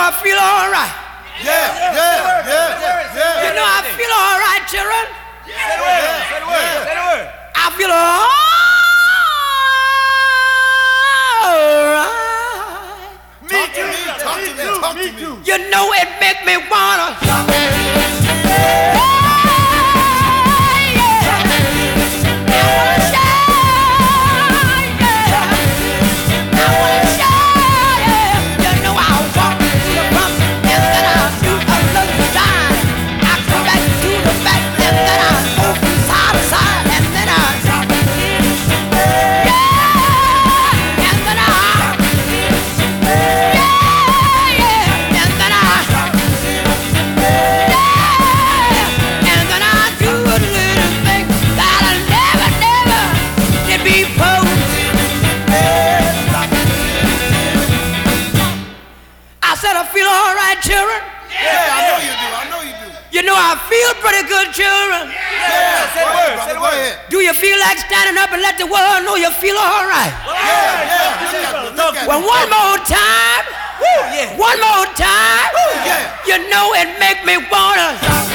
I feel all right. Yeah. You know I feel all right, children. Say the word. I feel all right. Talk to me. You know it make me wanna. Children? Yeah, I know you do. You know I feel pretty good, children. Yeah, say the word. Do you feel like standing up and let the world know you feel all right? Yeah. Look at Well, one more time. One more time. Yeah. You know it make me wanna.